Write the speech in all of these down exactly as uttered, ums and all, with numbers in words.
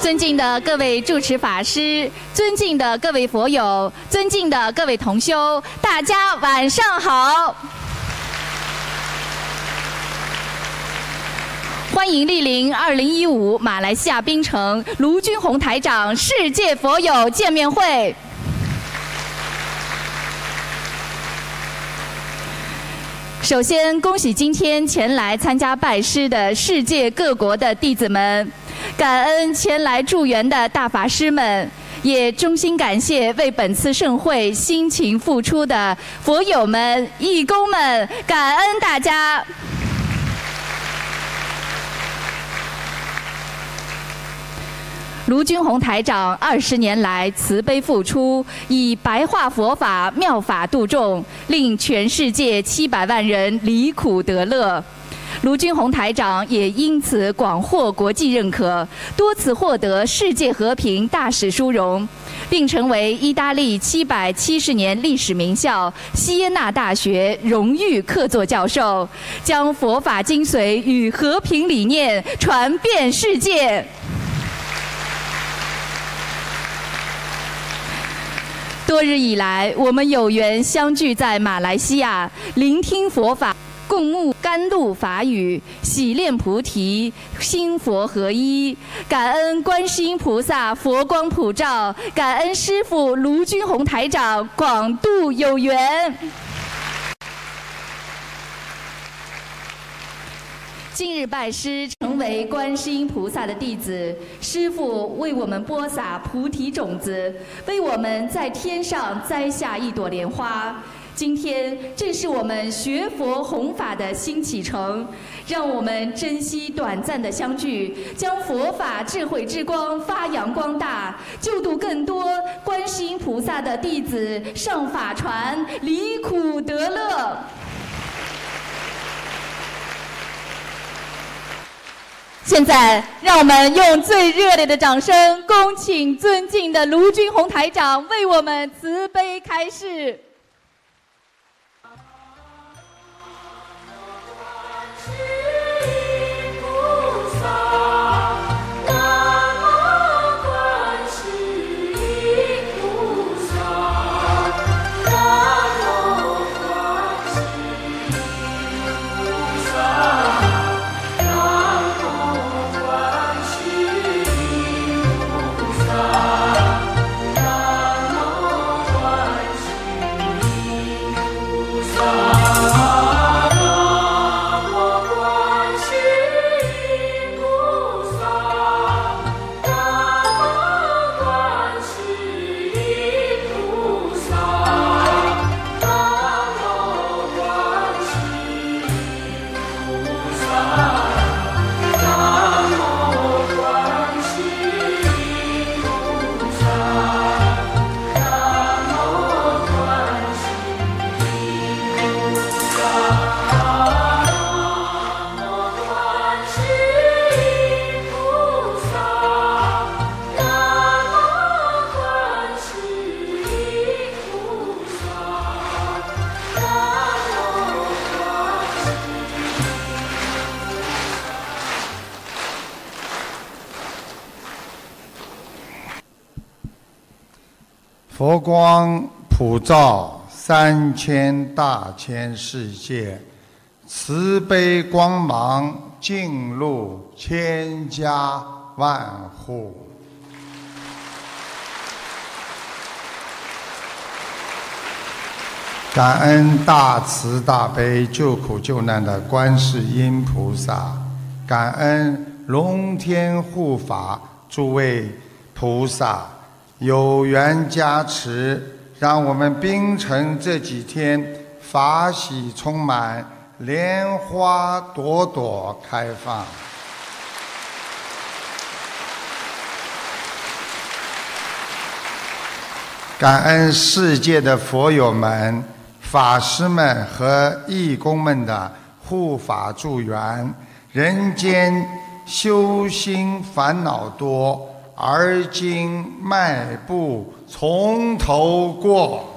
尊敬的各位住持法师，尊敬的各位佛友，尊敬的各位同修，大家晚上好！欢迎莅临二零一五马来西亚槟城卢军宏台长世界佛友见面会。首先，恭喜今天前来参加拜师的世界各国的弟子们，感恩前来助缘的大法师们，也衷心感谢为本次盛会辛勤付出的佛友们、义工们，感恩大家。卢军宏台长二十年来慈悲付出，以白话佛法妙法度众，令全世界七百万人离苦得乐。卢军宏台长也因此广获国际认可，多次获得世界和平大使殊荣，并成为意大利七百七十年历史名校锡耶纳大学荣誉客座教授，将佛法精髓与和平理念传遍世界。多日以来，我们有缘相聚在马来西亚，聆听佛法，共沐甘露法语，洗炼菩提，心佛合一。感恩观世音菩萨佛光普照，感恩师父卢军宏台长广度有缘。今日拜师，成为观世音菩萨的弟子，师父为我们播撒菩提种子，为我们在天上栽下一朵莲花。今天正是我们学佛弘法的新启程，让我们珍惜短暂的相聚，将佛法智慧之光发扬光大，救度更多观世音菩萨的弟子上法船，离苦得乐。现在，让我们用最热烈的掌声，恭请尊敬的卢军宏台长为我们慈悲开示。 佛光普照三千大千世界，慈悲光芒进入千家万户。感恩大慈大悲救苦救难的观世音菩萨，感恩龙天护法诸位菩萨有缘加持，让我们槟城这几天法喜充满，莲花朵朵开放。感恩世界的佛友们、法师们和义工们的护法助缘。人间修心烦恼多，而今迈步从头过。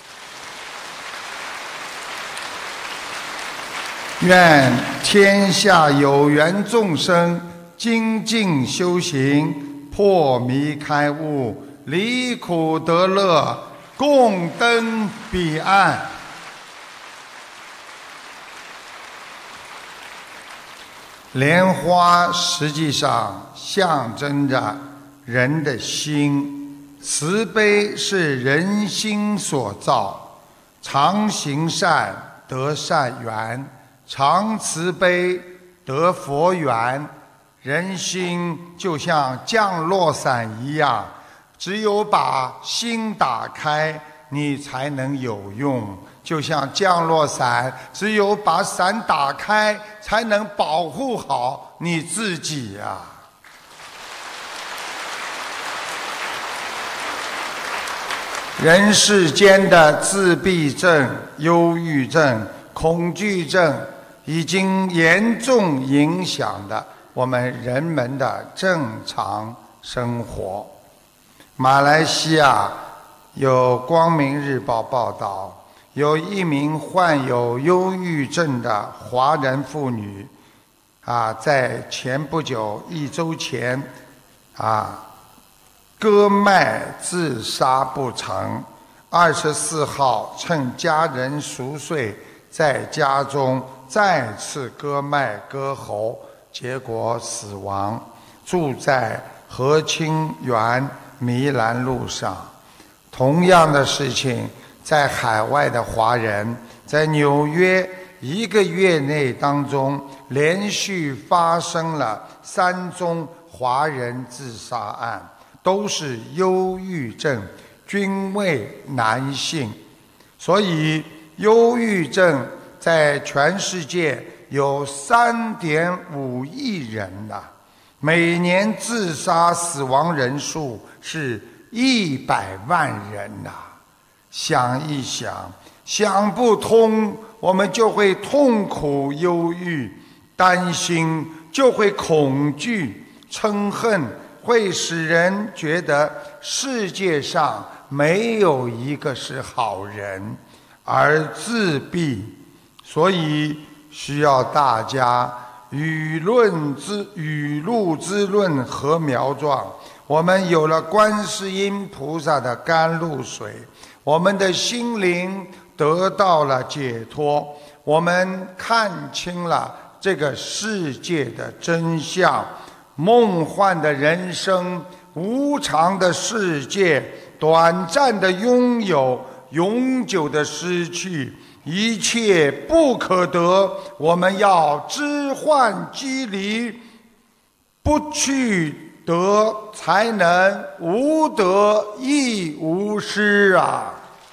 愿天下有缘众生精进修行， 破迷开悟，离苦得乐，共登彼岸。莲花实际上象征着人的心，慈悲是人心所造，常行善得善缘，常慈悲得佛缘。人心就像降落伞一样，只有把心打开，你才能有用。就像降落伞，只有把伞打开，才能保护好你自己呀、啊。人世间的自闭症、忧郁症、恐惧症，已经严重影响了我们人们的正常生活。马来西亚有《光明日报》报道，有一名患有忧郁症的华人妇女，啊，在前不久一周前，啊，割脉自杀不成。二十四号趁家人熟睡，在家中再次割脉割喉，结果死亡。住在和清园弥兰路上。同样的事情，在海外的华人，在纽约一个月内当中，连续发生了三宗华人自杀案，都是忧郁症，均为男性。所以忧郁症在全世界有 三点五亿人呐、啊，每年自杀死亡人数是一百万人呐、啊。想一想，想不通，我们就会痛苦忧郁，担心就会恐惧，嗔恨会使人觉得世界上没有一个是好人，而自闭。所以需要大家语论之语录之论和苗状。我们有了观世音菩萨的甘露水，我们的心灵得到了解脱，我们看清了这个世界的真相。梦幻的人生，无常的世界，短暂的拥有，永久的失去，一切不可得。我们要知幻即离，不去得，才能无得亦无失啊！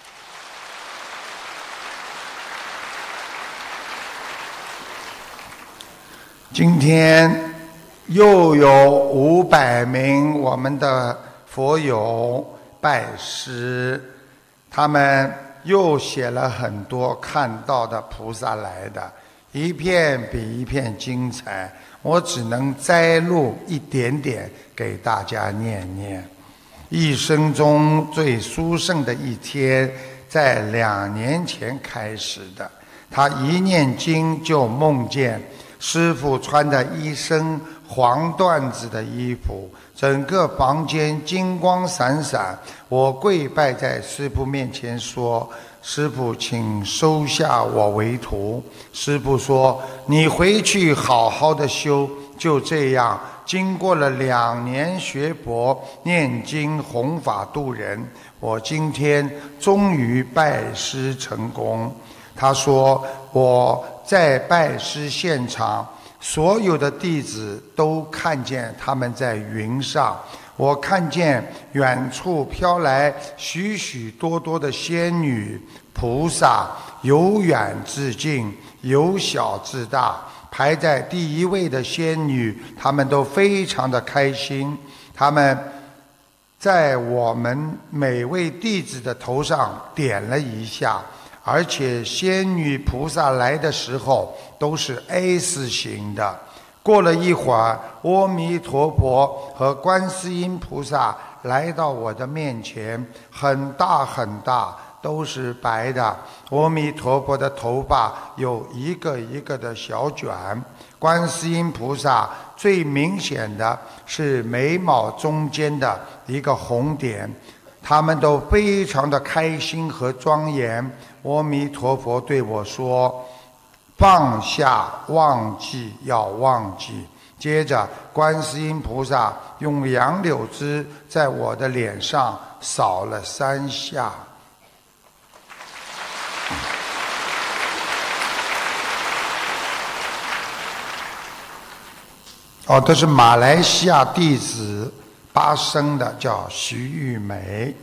今天又有五百名我们的佛友拜师，他们又写了很多看到的菩萨来的，一片比一片精彩。我只能摘录一点点给大家念念。一生中最殊胜的一天，在两年前开始的。他一念经就梦见师父穿的一身黄缎子的衣服，整个房间金光闪闪。我跪拜在师父面前说：师父，请收下我为徒。师父说：你回去好好的修。就这样，经过了两年学佛、念经、弘法度人，我今天终于拜师成功。他说：我在拜师现场，所有的弟子都看见他们在云上。我看见远处飘来许许多多的仙女菩萨，由远至近，由小至大。排在第一位的仙女，她们都非常的开心。她们在我们每位弟子的头上点了一下，而且仙女菩萨来的时候都是 S 型的。过了一会儿，阿弥陀佛和观世音菩萨来到我的面前，很大很大， 都是白的，阿弥陀佛的头发有一个一个的小卷，观世音菩萨最明显的是眉毛中间的一个红点，他们都非常的开心和庄严。阿弥陀佛对我说，放下忘记要忘记。接着观世音菩萨用杨柳枝在我的脸上扫了三下。哦，这是马来西亚弟子巴生的，叫徐玉梅。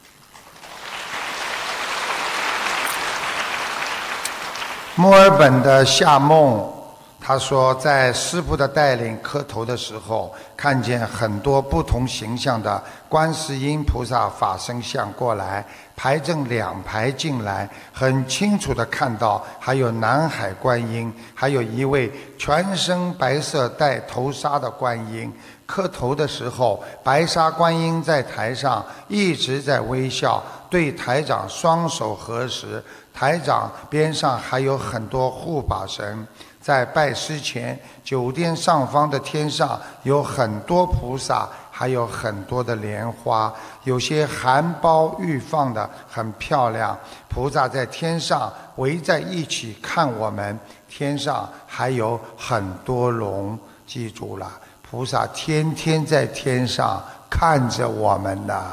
墨尔本的夏梦，他说在师父的带领磕头的时候，看见很多不同形象的观世音菩萨法身像过来，排正两排进来，很清楚地看到还有南海观音，还有一位全身白色带头纱的观音。磕头的时候，白纱观音在台上一直在微笑，对台长双手合十。台长边上还有很多护法神。在拜师前，酒店上方的天上有很多菩萨，还有很多的莲花，有些含苞欲放的很漂亮。菩萨在天上围在一起看我们，天上还有很多龙。记住了，菩萨天天在天上看着我们的。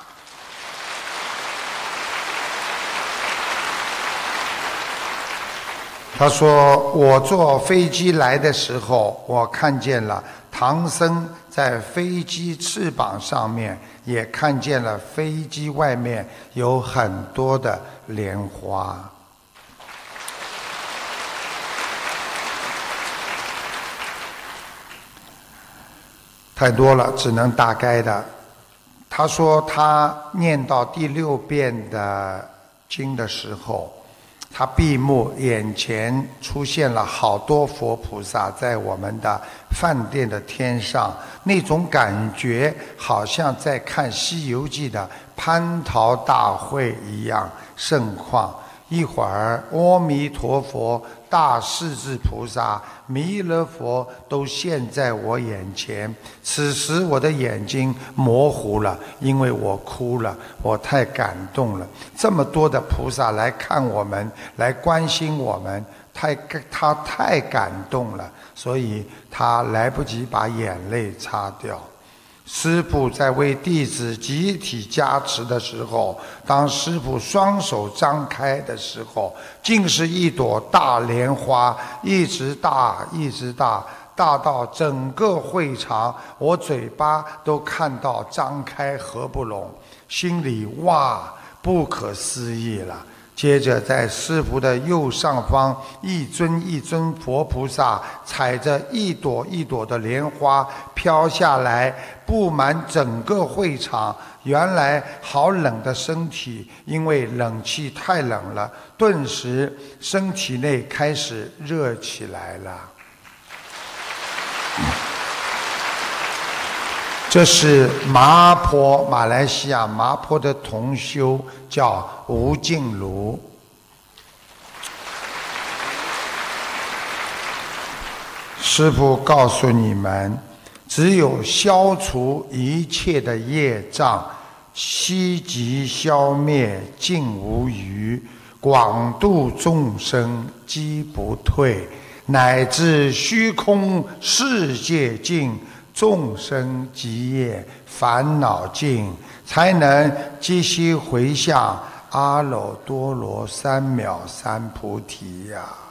他说，我坐飞机来的时候，我看见了唐僧在飞机翅膀上面，也看见了飞机外面有很多的莲花。太多了，只能大概的。他说他念到第六遍的经的时候，他闭目，眼前出现了好多佛菩萨在我们的饭店的天上，那种感觉好像在看《西游记》的蟠桃大会一样盛况。一会儿阿弥陀佛、大势至菩萨、弥勒佛都现在我眼前，此时我的眼睛模糊了，因为我哭了，我太感动了。这么多的菩萨来看我们，来关心我们，太他太感动了，所以他来不及把眼泪擦掉。师父在为弟子集体加持的时候，当师父双手张开的时候，竟是一朵大莲花，一直大一直大，大到整个会场，我嘴巴都看到张开合不拢，心里哇，不可思议了。接着在师父的右上方，一尊一尊佛菩萨踩着一朵一朵的莲花飘下来，布满整个会场。原来好冷的身体，因为冷气太冷了，顿时身体内开始热起来了。这是麻坡，马来西亚麻坡的同修叫吴静茹。师父告诉你们，只有消除一切的业障，悉即消灭尽无余，广度众生积不退，乃至虚空世界尽，众生极业烦恼尽，才能即悉回向阿耨多罗三藐三菩提呀、啊！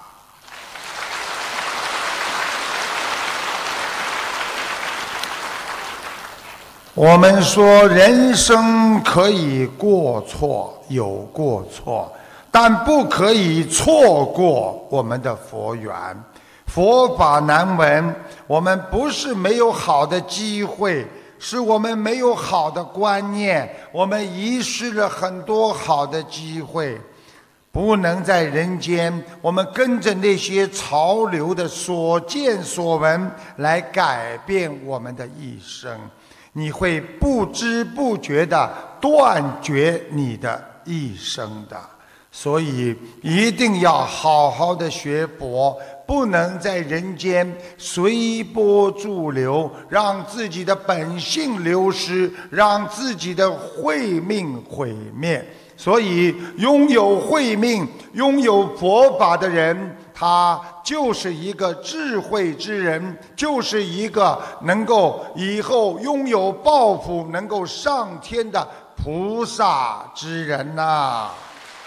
我们说人生可以过错，有过错，但不可以错过我们的佛缘。佛法难闻，我们不是没有好的机会，是我们没有好的观念，我们遗失了很多好的机会。不能在人间，我们跟着那些潮流的所见所闻来改变我们的一生，你会不知不觉地断绝你的一生的。所以一定要好好的学佛，不能在人间随波逐流，让自己的本性流失，让自己的慧命毁灭。所以拥有慧命、拥有佛法的人，他就是一个智慧之人，就是一个能够以后拥有抱负、能够上天的菩萨之人呐、啊。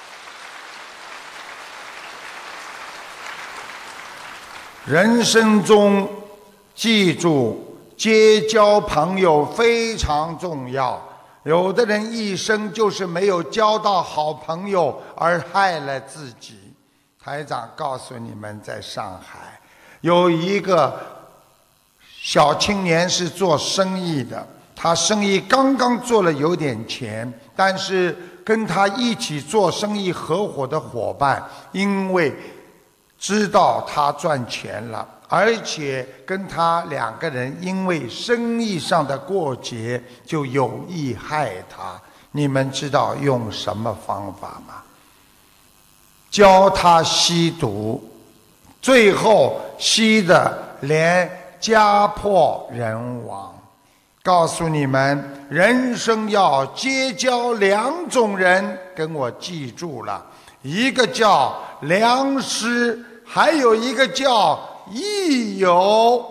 人生中，记住结交朋友非常重要。有的人一生就是没有交到好朋友，而害了自己。台长告诉你们，在上海有一个小青年是做生意的，他生意刚刚做了有点钱，但是跟他一起做生意合伙的伙伴，因为知道他赚钱了，而且跟他两个人因为生意上的过节就有意害他。你们知道用什么方法吗？教他吸毒，最后吸的连家破人亡。告诉你们，人生要结交两种人，跟我记住了，一个叫良师，还有一个叫益友。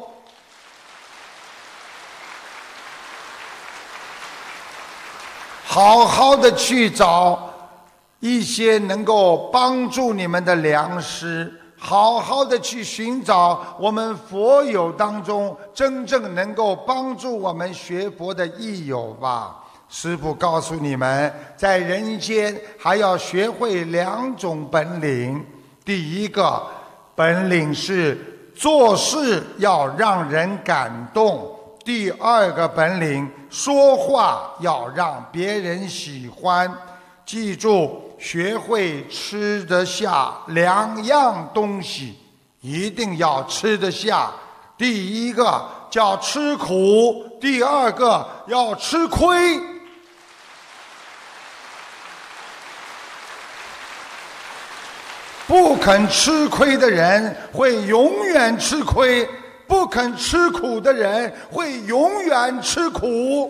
好好的去找一些能够帮助你们的良师，好好的去寻找我们佛友当中真正能够帮助我们学佛的益友吧。师父告诉你们，在人间还要学会两种本领。第一个本领是做事要让人感动，第二个本领说话要让别人喜欢。记住，学会吃得下两样东西，一定要吃得下。第一个叫吃苦，第二个要吃亏。不肯吃亏的人会永远吃亏，不肯吃苦的人会永远吃苦。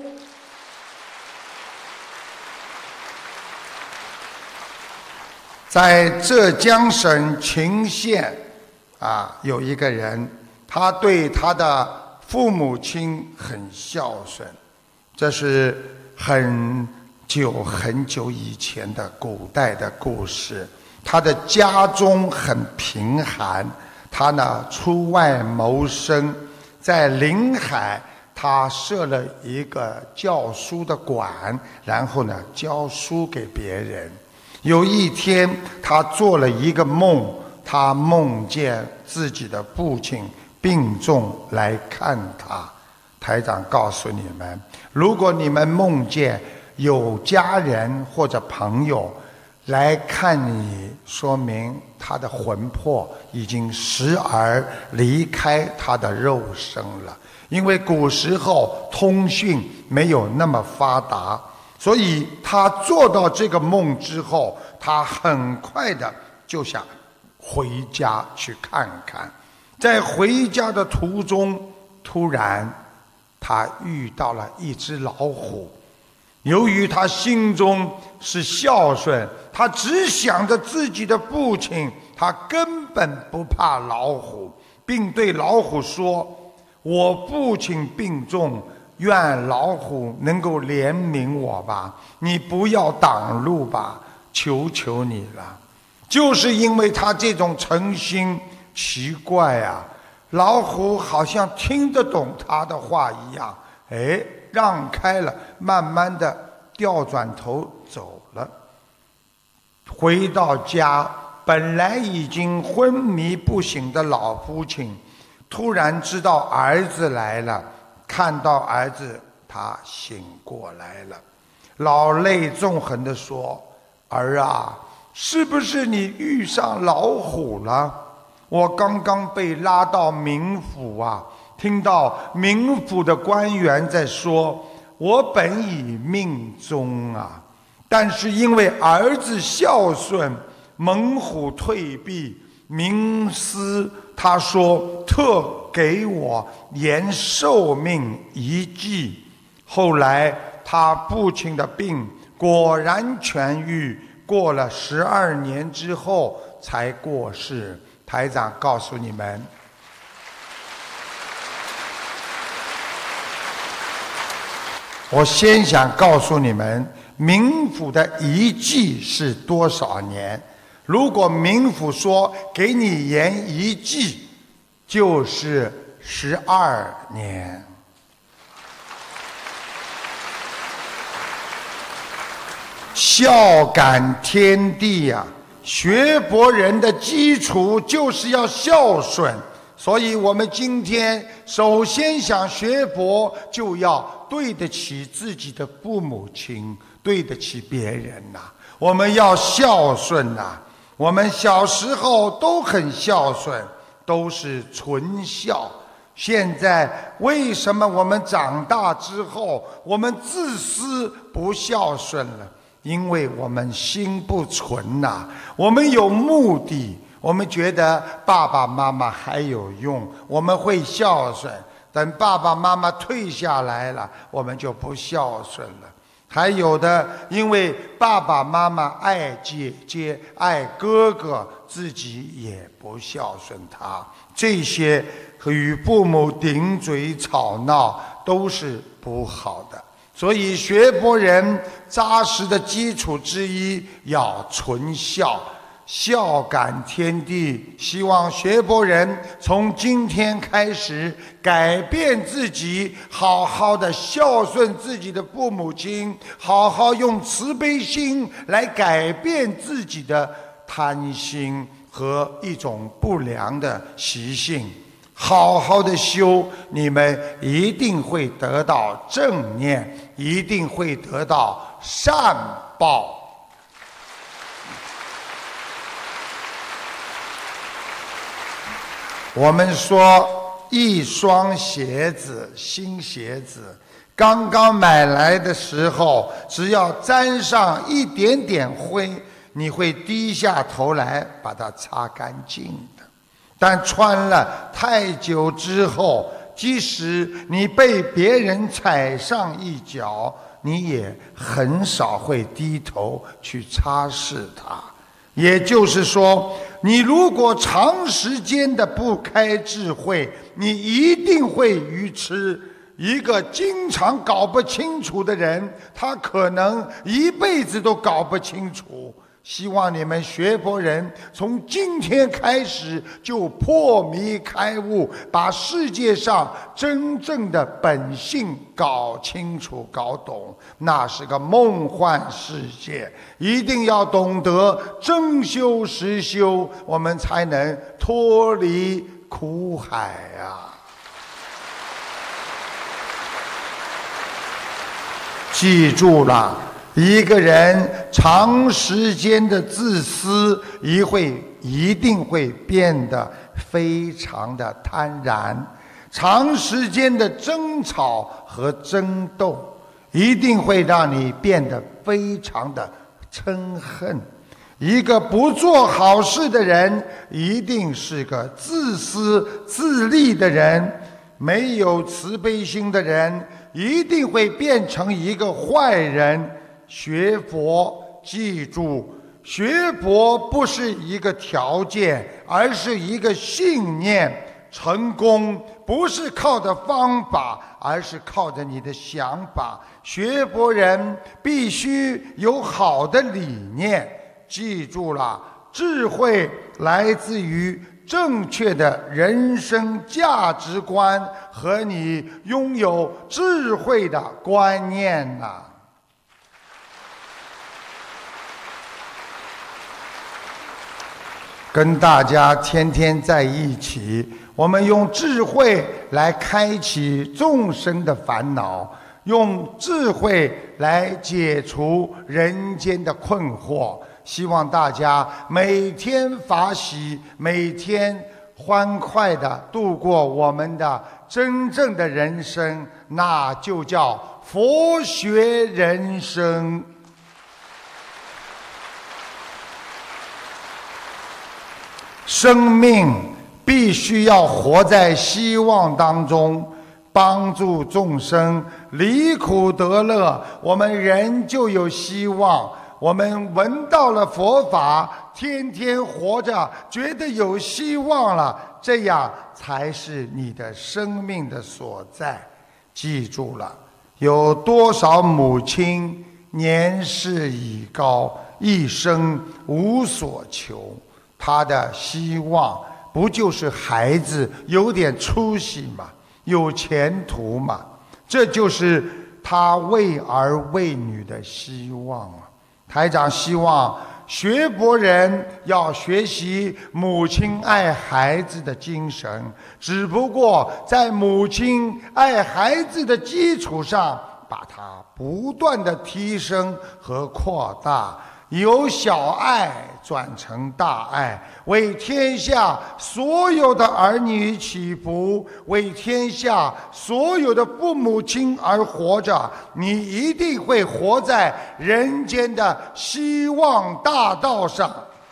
在浙江省秦县啊，有一个人，他对他的父母亲很孝顺。这是很久很久以前的古代的故事。他的家中很贫寒，他呢出外谋生，在临海他设了一个教书的馆，然后呢教书给别人。有一天他做了一个梦，他梦见自己的父亲病重来看他。台长告诉你们，如果你们梦见有家人或者朋友来看你，说明他的魂魄已经时而离开他的肉身了。因为古时候通讯没有那么发达，所以他做到这个梦之后，他很快的就想回家去看看。在回家的途中，突然他遇到了一只老虎。由于他心中是孝顺，他只想着自己的父亲，他根本不怕老虎，并对老虎说：我父亲病重，愿老虎能够怜悯我吧，你不要挡路吧，求求你了。就是因为他这种诚心，奇怪啊，老虎好像听得懂他的话一样，哎，让开了，慢慢的调转头走了。回到家，本来已经昏迷不醒的老父亲突然知道儿子来了，看到儿子他醒过来了，老泪纵横地说：儿啊，是不是你遇上老虎了？我刚刚被拉到冥府啊，听到冥府的官员在说，我本已命终啊， 但是因为儿子孝顺，猛虎退避，冥司他说特给我延寿命一计。后来他父亲的病果然痊愈，过了十二年之后才过世。台长告诉你们，我先想告诉你们，冥府的一计是多少年？如果冥府说给你延一计，就是十二年。孝感天地呀、啊，学佛人的基础就是要孝顺，所以我们今天首先想学佛，就要对得起自己的父母亲，对得起别人呐、啊。我们要孝顺呐、啊。我们小时候都很孝顺，都是纯孝。现在为什么我们长大之后，我们自私不孝顺了？因为我们心不纯呐、啊，我们有目的，我们觉得爸爸妈妈还有用，我们会孝顺。等爸爸妈妈退下来了，我们就不孝顺了。还有的因为爸爸妈妈爱姐姐爱哥哥，自己也不孝顺他，这些与父母顶嘴吵闹都是不好的。所以学佛人扎实的基础之一要纯孝，孝感天地。希望学佛人从今天开始改变自己，好好的孝顺自己的父母亲，好好用慈悲心来改变自己的贪心和一种不良的习性。好好的修，你们一定会得到正念，一定会得到善报。我们说一双鞋子，新鞋子刚刚买来的时候，只要沾上一点点灰，你会低下头来把它擦干净的。但穿了太久之后，即使你被别人踩上一脚，你也很少会低头去擦拭它。也就是说，你如果长时间的不开智慧，你一定会愚痴。一个经常搞不清楚的人，他可能一辈子都搞不清楚。希望你们学佛人从今天开始就破迷开悟，把世界上真正的本性搞清楚搞懂。那是个梦幻世界，一定要懂得真修实修，我们才能脱离苦海啊！记住了，一个人长时间的自私，一会一定会变得非常的贪婪；长时间的争吵和争斗，一定会让你变得非常的嗔恨。一个不做好事的人，一定是个自私自利的人；没有慈悲心的人，一定会变成一个坏人。学佛，记住，学佛不是一个条件，而是一个信念。成功不是靠着方法，而是靠着你的想法。学佛人必须有好的理念，记住了，智慧来自于正确的人生价值观和你拥有智慧的观念呐、啊。跟大家天天在一起，我们用智慧来开启众生的烦恼，用智慧来解除人间的困惑。希望大家每天法喜，每天欢快地度过我们的真正的人生，那就叫佛学人生。 生命必须要活在希望当中，帮助众生离苦得乐，我们人就有希望。我们闻到了佛法，天天活着，觉得有希望了，这样才是你的生命的所在。记住了，有多少母亲年事已高，一生无所求，她的希望不就是孩子有点出息吗？有前途吗？这就是她为儿为女的希望啊！台长希望学佛人要学习母亲爱孩子的精神，只不过在母亲爱孩子的基础上，把它不断的提升和扩大，由小爱转成大爱，为天下所有的儿女祈福，为天下所有的父母亲而活着，你一定会活在人间的希望大道上。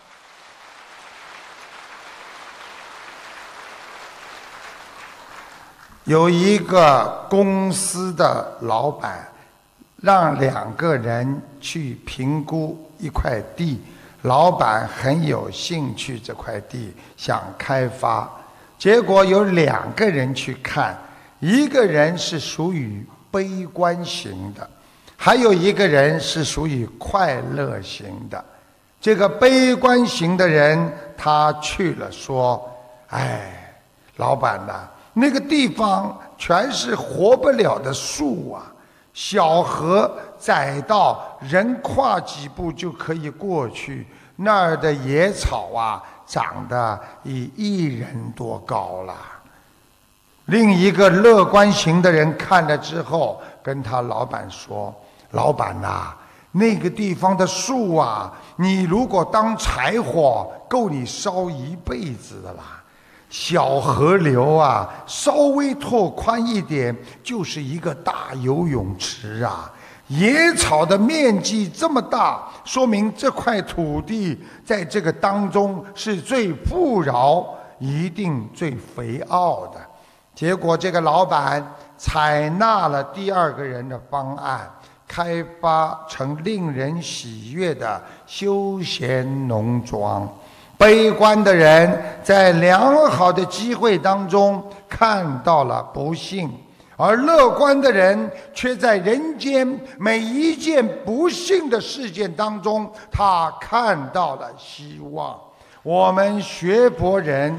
有一个公司的老板让两个人去评估一块地，老板很有兴趣这块地，想开发，结果有两个人去看，一个人是属于悲观型的，还有一个人是属于快乐型的。这个悲观型的人他去了，说：哎，老板呐，那个地方全是活不了的树啊，小河窄到人跨几步就可以过去，那儿的野草啊长得已一人多高了。另一个乐观型的人看了之后跟他老板说：老板啊，那个地方的树啊，你如果当柴火够你烧一辈子的啦。小河流啊，稍微拓宽一点就是一个大游泳池啊。野草的面积这么大，说明这块土地在这个当中是最富饶，一定最肥沃的。结果这个老板采纳了第二个人的方案，开发成令人喜悦的休闲农庄。悲观的人在良好的机会当中看到了不幸，而乐观的人却在人间每一件不幸的事件当中，他看到了希望。我们学佛人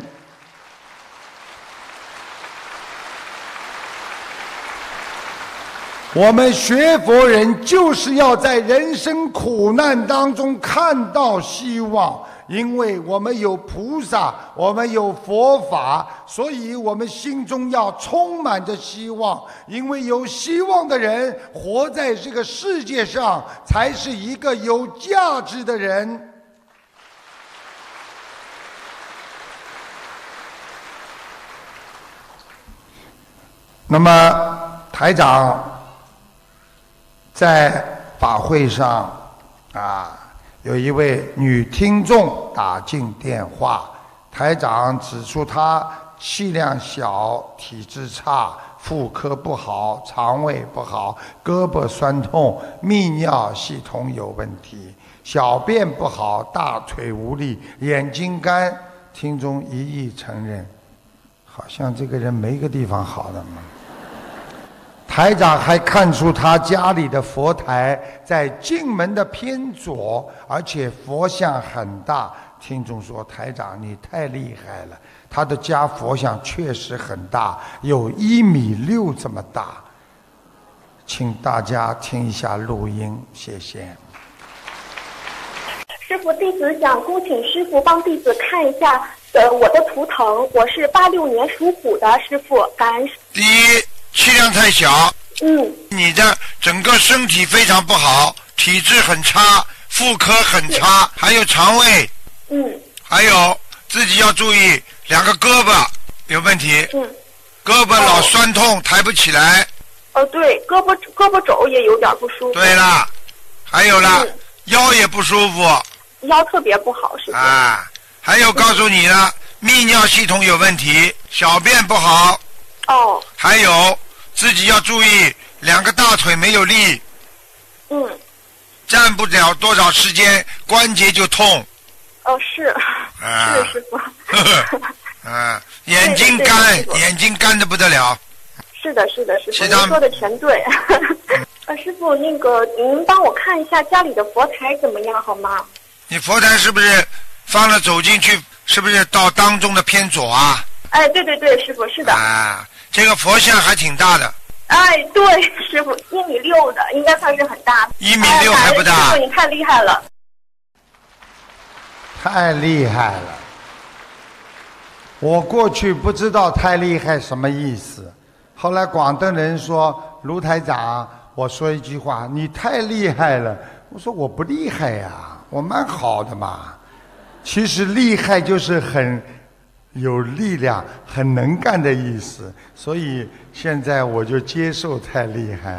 我们学佛人就是要在人生苦难当中看到希望，因为我们有菩萨，我们有佛法，所以我们心中要充满着希望。因为有希望的人活在这个世界上，才是一个有价值的人。那么台长在法会上啊，有一位女听众打进电话，台长指出她气量小，体质差，妇科不好，肠胃不好，胳膊酸痛，泌尿系统有问题，小便不好，大腿无力，眼睛干。听众一一承认，好像这个人没个地方好的嘛。台长还看出他家里的佛台在进门的偏左，而且佛像很大。听众说：台长你太厉害了，他的家佛像确实很大，有一米六这么大。请大家听一下录音，谢谢。 师父，弟子想恭请师父帮弟子看一下呃我的图腾，我是八六年属虎的，师父感恩。 第一，气量太小， 嗯， 你的整个身体非常不好，体质很差，妇科很差，还有肠胃， 嗯， 还有自己要注意两个胳膊有问题， 嗯， 胳膊老酸痛，哦、抬不起来。 哦，对，胳膊胳膊肘也有点不舒服。 对了，还有了、嗯、腰也不舒服， 腰特别不好，是吧？ 啊， 还有告诉你了，泌尿系统有问题，小便不好。 哦。 还有自己要注意，两个大腿没有力。 嗯。 站不了多少时间，关节就痛。 哦，是。 啊。 是师傅。 啊，眼睛干，眼睛干得不得了。 是的，是的，师傅，您说的全对。呃，师傅，那个您帮我看一下家里的佛台怎么样好吗？ 你佛台是不是放了走进去？是不是到当中的偏左啊？ 哎，对对对，师傅是的。 啊，这个佛像还挺大的。 哎，对，师傅一米六的，应该算是很大的。 一米六还不大。 哎、师傅你太厉害了。 太厉害了！我过去不知道太厉害什么意思，后来广东人说卢台长，我说一句话，你太厉害了。我说我不厉害呀、啊，我蛮好的嘛。其实厉害就是很有力量、很能干的意思，所以现在我就接受太厉害了。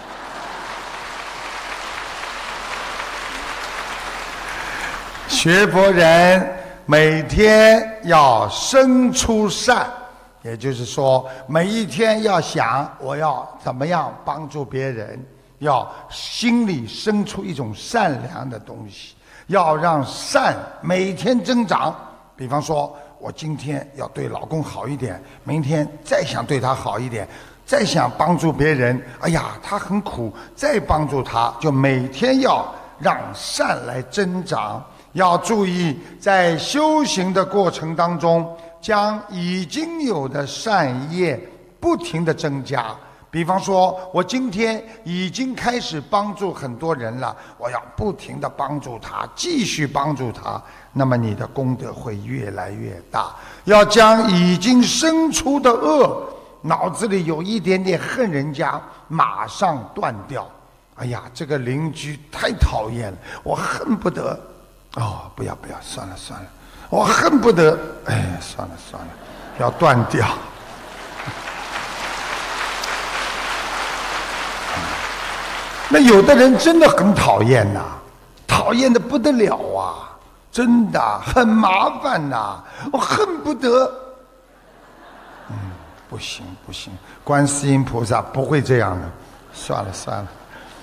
学佛人每天要生出善，也就是说每一天要想我要怎么样帮助别人，要心里生出一种善良的东西，要让善每天增长。比方说我今天要对老公好一点，明天再想对他好一点，再想帮助别人，哎呀他很苦，再帮助他，就每天要让善来增长。要注意在修行的过程当中，将已经有的善业不停地增加。比方说我今天已经开始帮助很多人了，我要不停地帮助他，继续帮助他，那么你的功德会越来越大。要将已经生出的恶，脑子里有一点点恨人家，马上断掉。哎呀，这个邻居太讨厌了，我恨不得哦，不要不要，算了算了，我恨不得，哎，算了算了，要断掉。那有的人真的很讨厌呐、啊，讨厌的不得了啊，真的很麻烦呐、啊，我恨不得，嗯，不行不行，观世音菩萨不会这样的，算了算了。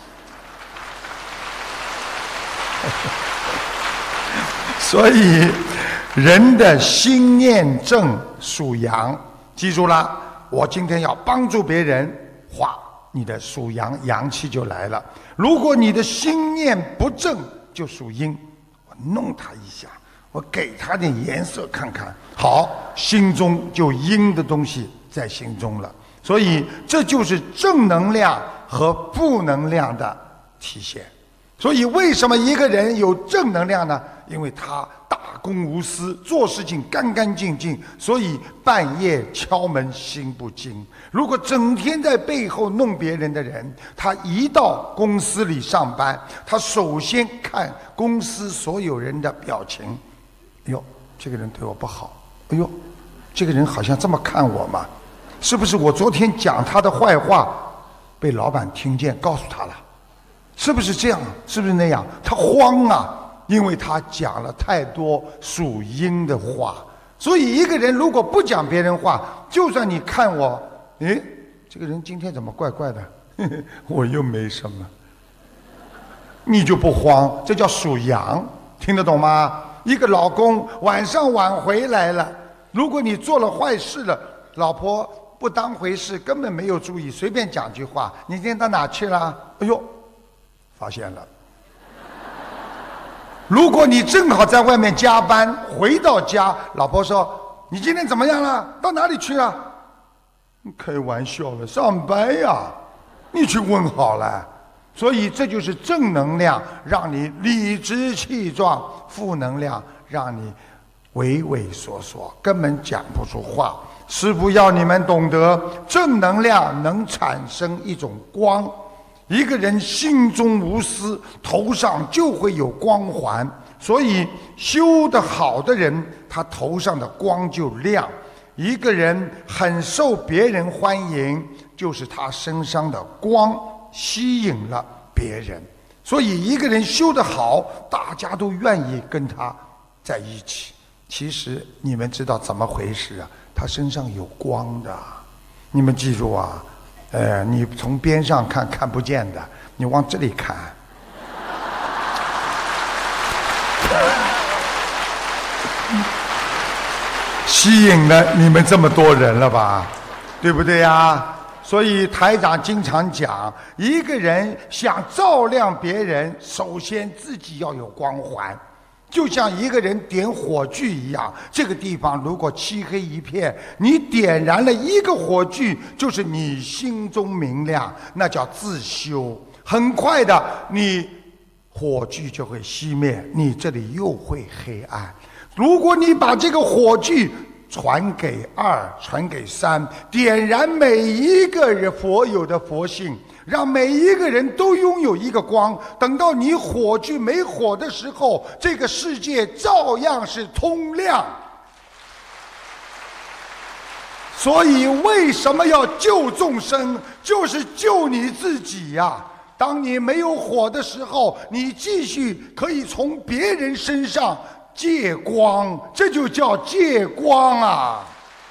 所以人的心念正属阳，记住了，我今天要帮助别人，哇，你的属阳，阳气就来了。如果你的心念不正，就属阴，我弄他一下，我给他点颜色看看，好，心中就阴的东西在心中了。所以这就是正能量和负能量的体现。所以为什么一个人有正能量呢？因为他大公无私，做事情干干净净，所以半夜敲门心不惊。如果整天在背后弄别人的人，他一到公司里上班，他首先看公司所有人的表情，哎呦，这个人对我不好，哎呦，这个人好像这么看我嘛，是不是我昨天讲他的坏话被老板听见告诉他了，是不是这样？是不是那样？他慌啊，因为他讲了太多属阴的话。所以一个人如果不讲别人话，就算你看我，诶，这个人今天怎么怪怪的，呵呵，我又没什么，你就不慌，这叫属阳，听得懂吗？一个老公晚上晚回来了，如果你做了坏事了，老婆不当回事，根本没有注意，随便讲句话，你今天到哪去了？哎呦，发现了。如果你正好在外面加班，回到家，老婆说你今天怎么样了？到哪里去了？开玩笑了，上班呀，你去问好了。所以这就是正能量让你理直气壮，负能量让你畏畏缩缩，根本讲不出话。师父要你们懂得，正能量能产生一种光，一个人心中无私，头上就会有光环。所以修得好的人，他头上的光就亮。一个人很受别人欢迎，就是他身上的光吸引了别人。所以一个人修得好，大家都愿意跟他在一起。 其实你们知道怎么回事啊？他身上有光的，你们记住啊，呃，你从边上看看不见的，你往这里看。吸引了你们这么多人了吧，对不对呀？所以台长经常讲，一个人想照亮别人，首先自己要有光环。就像一个人点火炬一样，这个地方如果漆黑一片，你点燃了一个火炬，就是你心中明亮，那叫自修。很快的，你火炬就会熄灭，你这里又会黑暗。如果你把这个火炬传给二，传给三，点燃每一个人佛有的佛性，让每一个人都拥有一个光，等到你火炬没火的时候，这个世界照样是通亮。所以为什么要救众生，就是救你自己呀、啊！当你没有火的时候，你继续可以从别人身上借光，这就叫借光啊！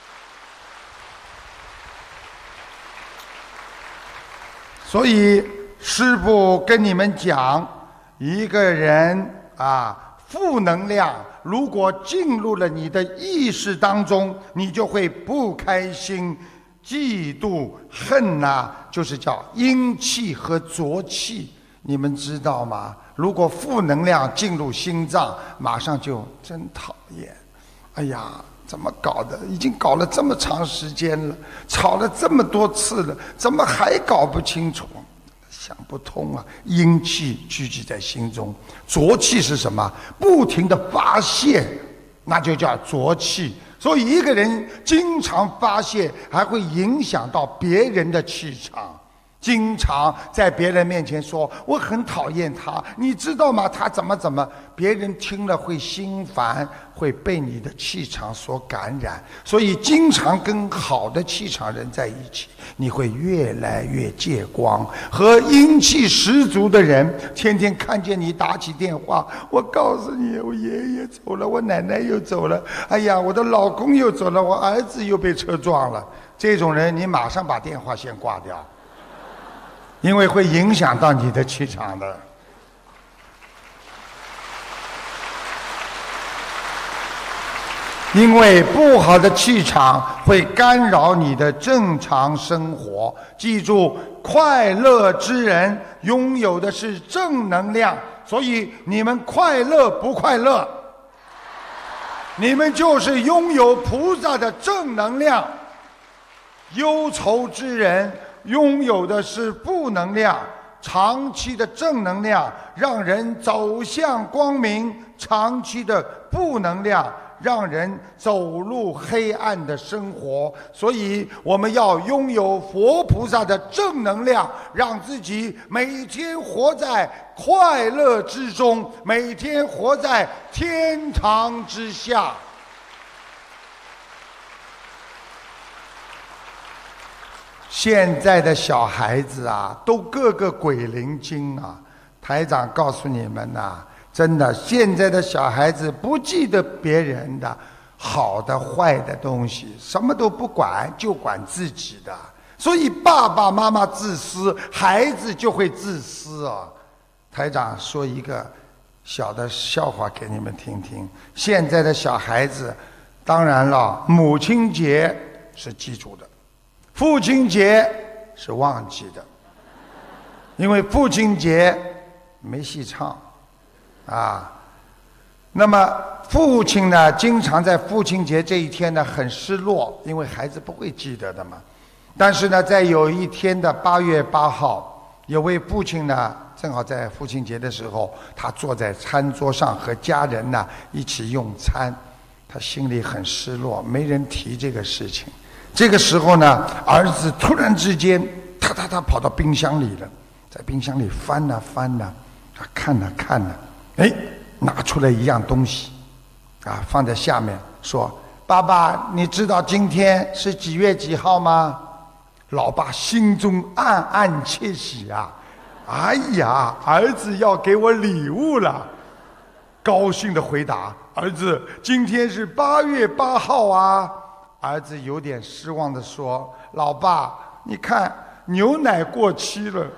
所以师父跟你们讲，一个人啊，负能量如果进入了你的意识当中，你就会不开心、嫉妒、恨呐、啊，就是叫阴气和浊气。你们知道吗？如果负能量进入心脏，马上就真讨厌。哎呀，怎么搞的？已经搞了这么长时间了，吵了这么多次了，怎么还搞不清楚？想不通啊！阴气聚集在心中，浊气是什么？不停的发泄，那就叫浊气。所以一个人经常发泄，还会影响到别人的气场。经常在别人面前说我很讨厌他，你知道吗？他怎么怎么，别人听了会心烦，会被你的气场所感染。所以经常跟好的气场人在一起，你会越来越借光。和阴气十足的人，天天看见你打起电话，我告诉你，我爷爷走了，我奶奶又走了，哎呀，我的老公又走了，我儿子又被车撞了。这种人，你马上把电话先挂掉，因为会影响到你的气场的。因为不好的气场会干扰你的正常生活。记住，快乐之人拥有的是正能量，所以你们快乐不快乐？你们就是拥有菩萨的正能量。忧愁之人拥有的是负能量，长期的正能量让人走向光明，长期的负能量让人走入黑暗的生活。所以我们要拥有佛菩萨的正能量，让自己每天活在快乐之中，每天活在天堂之下。现在的小孩子啊，都个个鬼灵精啊！台长告诉你们呐、啊，真的，现在的小孩子不记得别人的好的坏的东西，什么都不管，就管自己的。所以爸爸妈妈自私，孩子就会自私啊！台长说一个小的笑话给你们听听。现在的小孩子，当然了，母亲节是记住的，父亲节是忘记的，因为父亲节没戏唱啊。那么父亲呢，经常在父亲节这一天呢很失落，因为孩子不会记得的嘛。但是呢，在有一天的八月八号，有位父亲呢，正好在父亲节的时候，他坐在餐桌上和家人呢一起用餐，他心里很失落，没人提这个事情。这个时候呢，儿子突然之间，他他他跑到冰箱里了，在冰箱里翻呐翻呐，他看呐看呐，哎，拿出来一样东西，啊，放在下面，说：“爸爸，你知道今天是几月几号吗？”老爸心中暗暗窃喜啊，哎呀，儿子要给我礼物了， 高兴地回答：“儿子，今天是八月八号啊。”儿子有点失望地说：“老爸，你看牛奶过期了。”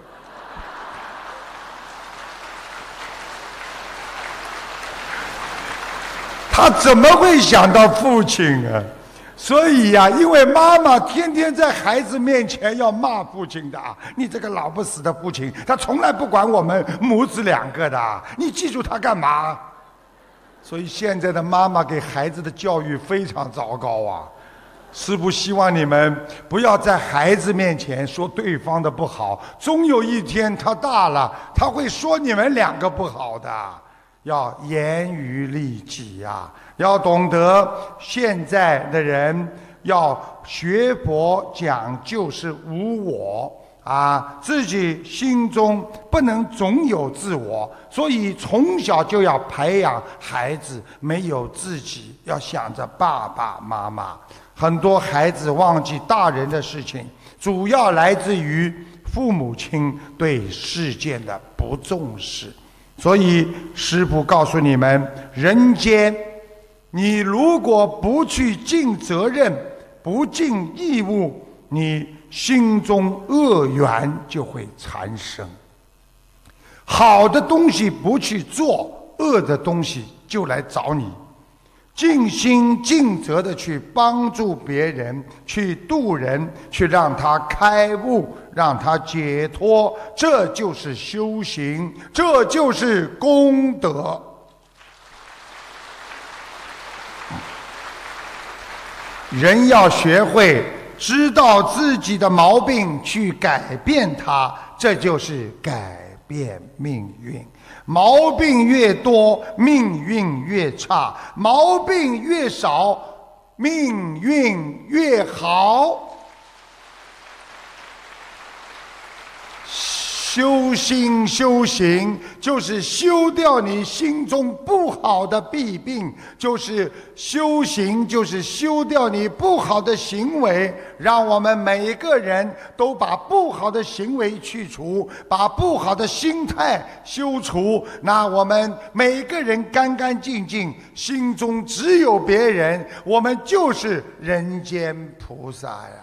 他怎么会想到父亲啊？所以呀、啊，因为妈妈天天在孩子面前要骂父亲的啊，你这个老不死的父亲，他从来不管我们母子两个的，你记住他干嘛？所以现在的妈妈给孩子的教育非常糟糕啊！师父希望你们不要在孩子面前说对方的不好，终有一天他大了，他会说你们两个不好的。要严于律己呀，要懂得现在的人要学佛讲究是无我啊，自己心中不能总有自我，所以从小就要培养孩子没有自己，要想着爸爸妈妈。很多孩子忘记大人的事情，主要来自于父母亲对事件的不重视。所以师父告诉你们，人间你如果不去尽责任，不尽义务，你心中恶缘就会缠生。好的东西不去做，恶的东西就来找你。尽心尽责地去帮助别人，去度人，去让他开悟，让他解脱，这就是修行，这就是功德。人要学会知道自己的毛病，去改变它，这就是改变命运。毛病越多，命运越差；毛病越少，命运越好。修心修行，就是修掉你心中不好的弊病，就是修行，就是修掉你不好的行为。让我们每一个人都把不好的行为去除，把不好的心态修除，那我们每个人干干净净，心中只有别人，我们就是人间菩萨呀。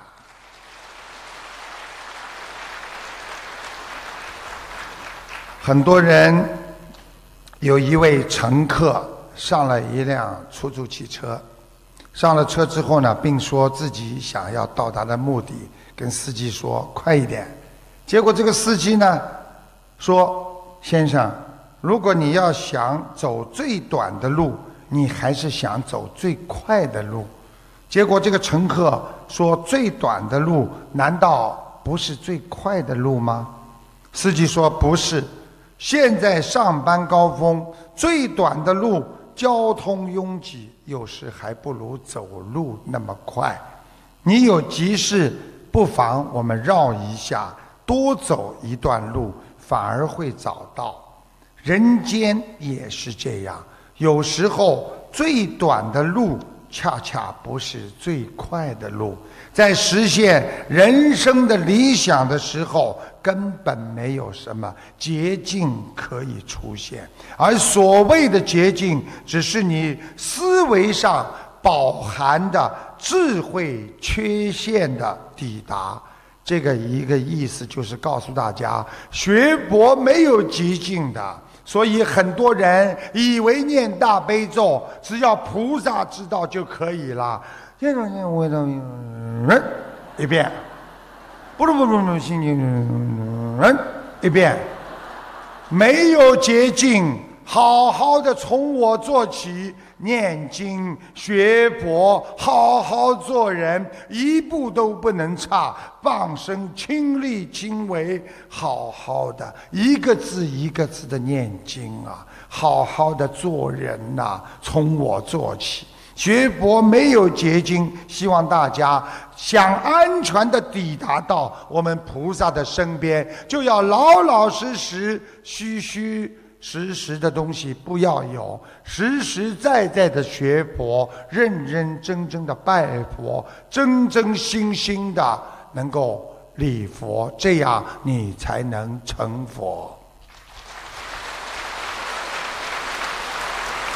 很多人，有一位乘客上了一辆出租汽车，上了车之后呢，并说自己想要到达的目的，跟司机说快一点。结果这个司机呢说：“先生，如果你要想走最短的路，你还是想走最快的路。”结果这个乘客说：“最短的路难道不是最快的路吗？”司机说：“不是。现在上班高峰，最短的路交通拥挤，有时还不如走路那么快。你有急事，不妨我们绕一下，多走一段路，反而会找到。人间也是这样，有时候最短的路恰恰不是最快的路。在实现人生的理想的时候，根本没有什么捷径可以出现，而所谓的捷径，只是你思维上饱含的智慧缺陷的抵达。这个一个意思就是告诉大家，学佛没有捷径的。所以很多人以为念大悲咒，只要菩萨知道就可以了。这种念我的一遍，不不不不，心经一遍，没有捷径。好好的从我做起，念经学佛，好好做人，一步都不能差，放生亲力亲为，好好的一个字一个字的念经啊，好好的做人呐、啊，从我做起。学佛没有捷径，希望大家想安全地抵达到我们菩萨的身边，就要老老实实、虚虚实实的东西不要有，实实在在的学佛，认认真真的拜佛，真真心心的能够礼佛，这样你才能成佛。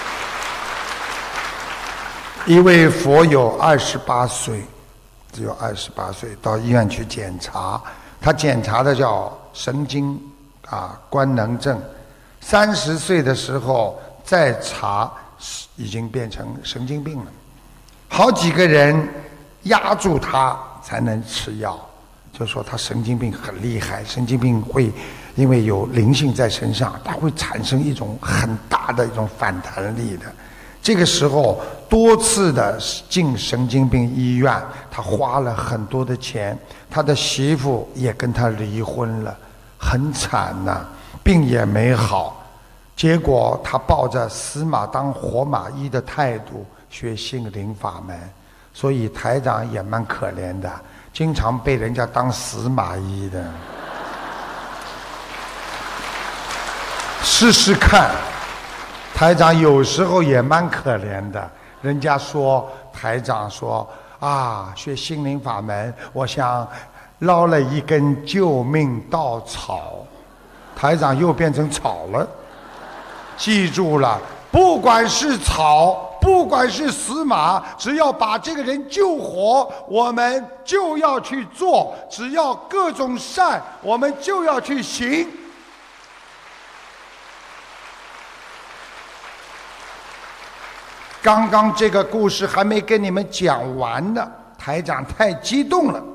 一位佛友二十八岁，只有二十八岁，到医院去检查，他检查的叫神经啊官能症，三十岁的时候再查，已经变成神经病了。好几个人压住他才能吃药，就说他神经病很厉害，神经病会因为有灵性在身上，它会产生一种很大的一种反弹力的。这个时候多次的进神经病医院，他花了很多的钱，他的媳妇也跟他离婚了，很惨呐、啊，病也没好。结果他抱着死马当活马医的态度学心灵法门，所以台长也蛮可怜的，经常被人家当死马医的。试试看。台长有时候也蛮可怜的，人家说台长说啊，学心灵法门，我想捞了一根救命稻草，台长又变成草了。记住了，不管是草，不管是死马，只要把这个人救活，我们就要去做；只要各种善，我们就要去行。刚刚这个故事还没跟你们讲完呢，台长太激动了，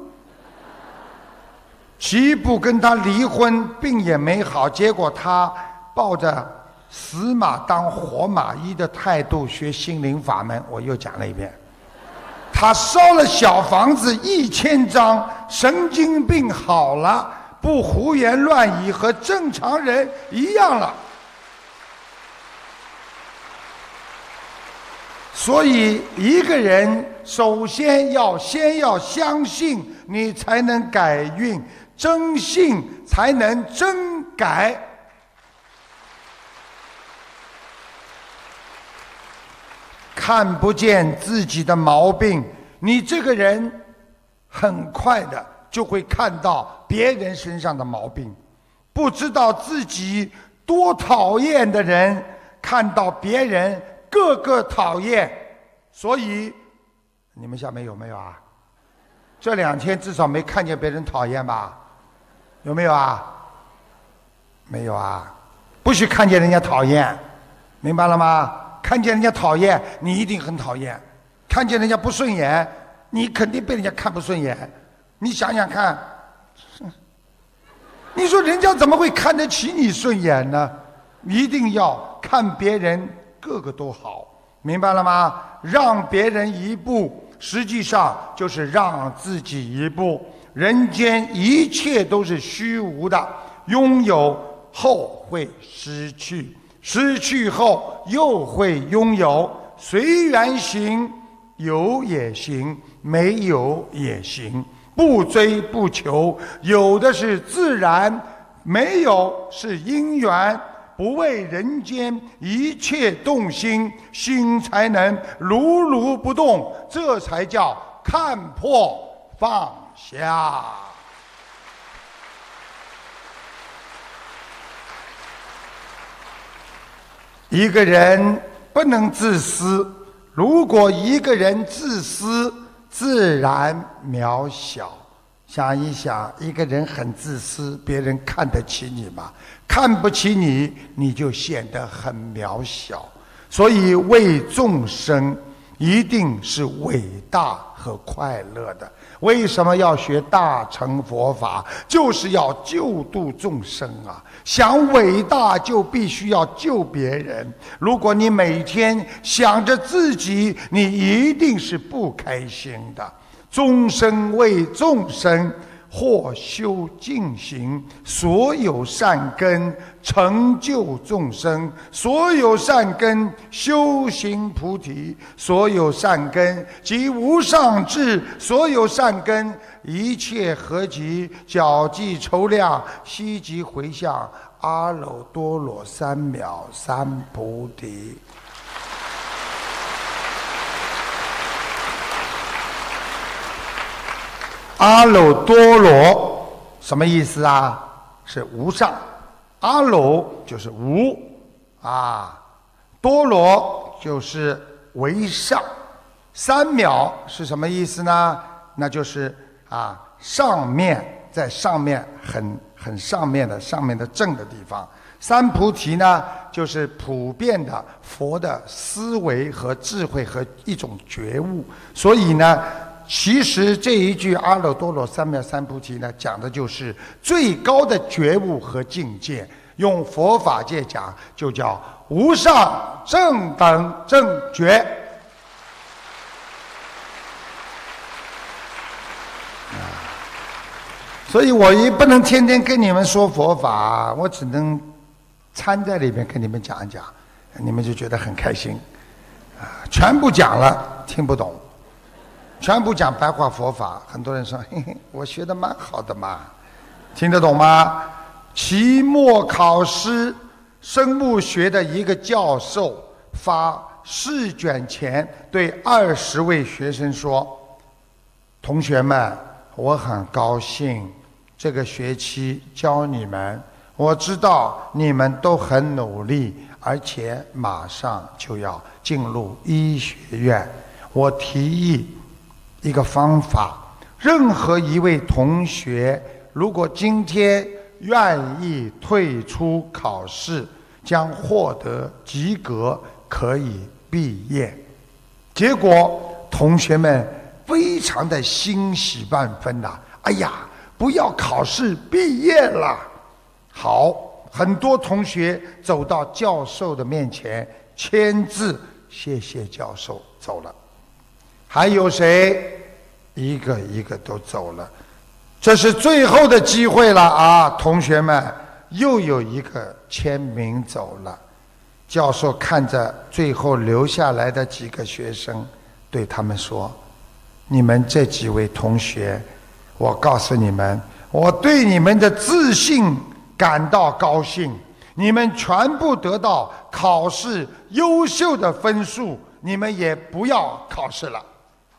媳妇跟他离婚，病也没好，结果他抱着死马当活马医的态度学心灵法门，我又讲了一遍。他烧了小房子一千张，神经病好了，不胡言乱语，和正常人一样了。所以一个人首先要先要相信，你才能改运，真信才能真改。看不见自己的毛病，你这个人很快的就会看到别人身上的毛病。不知道自己多讨厌的人，看到别人个个讨厌。所以你们下面有没有啊？这两天至少没看见别人讨厌吧？有没有啊？没有啊。不许看见人家讨厌，明白了吗？看见人家讨厌，你一定很讨厌；看见人家不顺眼，你肯定被人家看不顺眼。你想想看，你说人家怎么会看得起你顺眼呢？一定要看别人个个都好，明白了吗？让别人一步，实际上就是让自己一步。人间一切都是虚无的，拥有后会失去，失去后又会拥有。随缘行，有也行，没有也行，不追不求，有的是自然，没有是因缘。不为人间一切动心，心才能如如不动，这才叫看破放下。一个人不能自私，如果一个人自私，自然渺小。想一想，一个人很自私，别人看得起你吗？看不起你，你就显得很渺小。所以为众生一定是伟大和快乐的。为什么要学大乘佛法？就是要救度众生啊！想伟大就必须要救别人。如果你每天想着自己，你一定是不开心的。众生为众生，或修净行，所有善根成就众生，所有善根修行菩提，所有善根即无上智，所有善根一切合集，脚迹筹量，悉即回向阿耨多罗三藐三菩提。阿耨多罗什么意思啊？是无上。阿耨就是无啊，多罗就是为上三秒是什么意思呢？那就是啊，上面在上面很很上面的上面的正的地方。三菩提呢，就是普遍的佛的思维和智慧和一种觉悟。所以呢，其实这一句阿耨多罗三藐三菩提呢，讲的就是最高的觉悟和境界。用佛法界讲，就叫无上正等正觉。所以我也不能天天跟你们说佛法，我只能掺在里面跟你们讲一讲，你们就觉得很开心。啊，全部讲了听不懂，全部讲白话佛法，很多人说嘿嘿，我学的蛮好的嘛，听得懂吗？期末考试，生物学的一个教授发试卷前对二十位学生说：“同学们，我很高兴这个学期教你们，我知道你们都很努力，而且马上就要进入医学院。我提议一个方法，任何一位同学如果今天愿意退出考试，将获得及格，可以毕业。”结果同学们非常的欣喜万分呐、啊！哎呀，不要考试，毕业了。好，很多同学走到教授的面前签字，谢谢教授，走了。还有谁？一个一个都走了。这是最后的机会了啊！同学们，又有一个签名走了。教授看着最后留下来的几个学生，对他们说：“你们这几位同学，我告诉你们，我对你们的自信感到高兴。你们全部得到考试优秀的分数，你们也不要考试了。”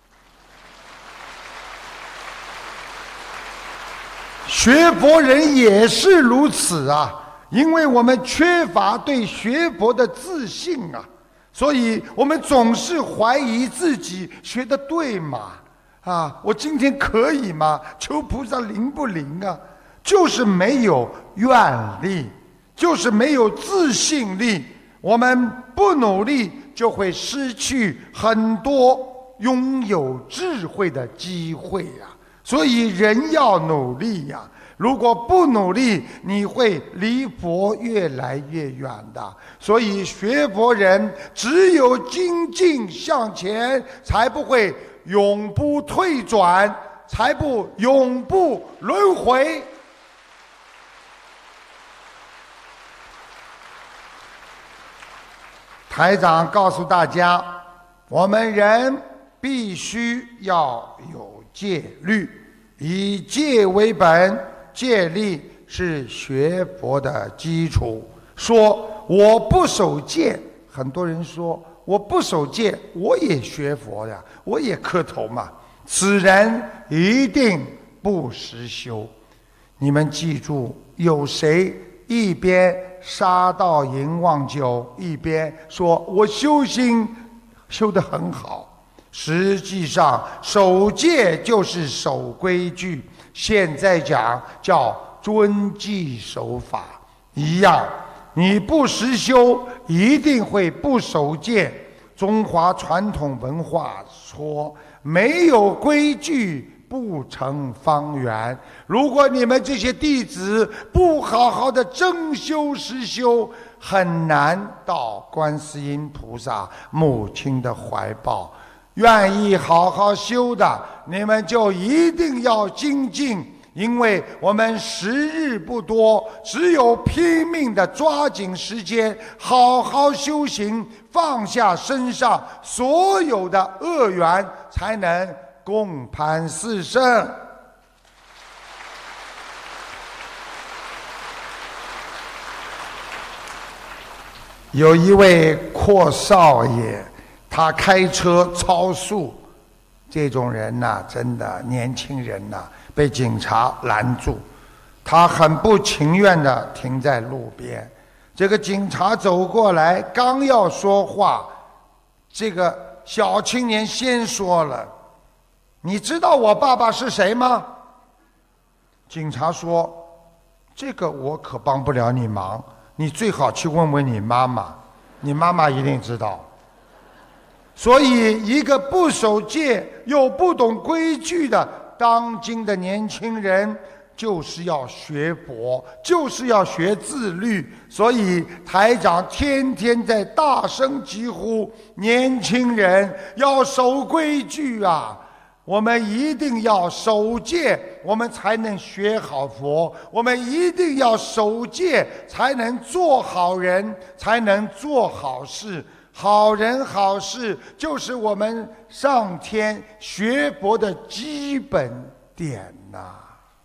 学佛人也是如此啊，因为我们缺乏对学佛的自信啊，所以我们总是怀疑自己学得对吗？啊，我今天可以吗？求菩萨灵不灵啊？就是没有愿力，就是没有自信力。我们不努力，就会失去很多拥有智慧的机会呀、啊。所以人要努力呀、啊！如果不努力，你会离佛越来越远的。所以学佛人只有精进向前，才不会永不退转，才不永不轮回。台长告诉大家，我们人必须要有戒律，以戒为本，戒律是学佛的基础。说我不守戒，很多人说我不守戒，我也学佛呀，我也磕头嘛。此人一定不实修。你们记住，有谁一边杀盗淫妄酒，一边说我修心修得很好？实际上守戒就是守规矩，现在讲叫遵纪守法一样。你不实修，一定会不守戒。中华传统文化说，没有规矩不成方圆。如果你们这些弟子不好好的真修实修，很难到观世音菩萨母亲的怀抱。愿意好好修的，你们就一定要精进，因为我们时日不多，只有拼命的抓紧时间，好好修行，放下身上所有的恶缘，才能共攀四圣。有一位阔少爷，他开车超速，这种人呐、啊，真的年轻人呐、啊，被警察拦住，他很不情愿地停在路边。这个警察走过来，刚要说话，这个小青年先说了：“你知道我爸爸是谁吗？”警察说：“这个我可帮不了你忙，你最好去问问你妈妈，你妈妈一定知道。”所以，一个不守戒又不懂规矩的当今的年轻人，就是要学佛，就是要学自律。所以台长天天在大声疾呼：年轻人要守规矩啊！我们一定要守戒，我们才能学好佛；我们一定要守戒，才能做好人，才能做好事。好人好事就是我们上天学佛的基本点呐、啊。